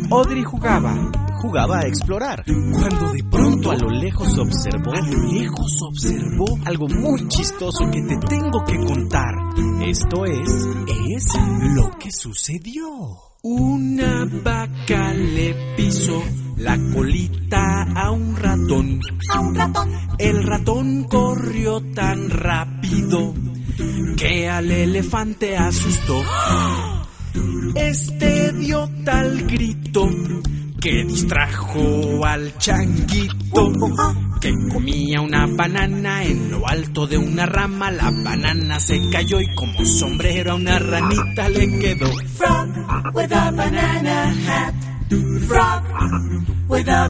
Audrey jugaba a explorar, cuando de pronto a lo lejos observó algo muy chistoso que te tengo que contar. Esto es lo que sucedió. Una vaca le pisó la colita a un ratón. El ratón corrió tan rápido que al elefante asustó. Este dio tal grito que distrajo al changuito, que comía una banana en lo alto de una rama. La banana se cayó y como sombrero a una ranita le quedó. Frog with a banana hat. Frog with a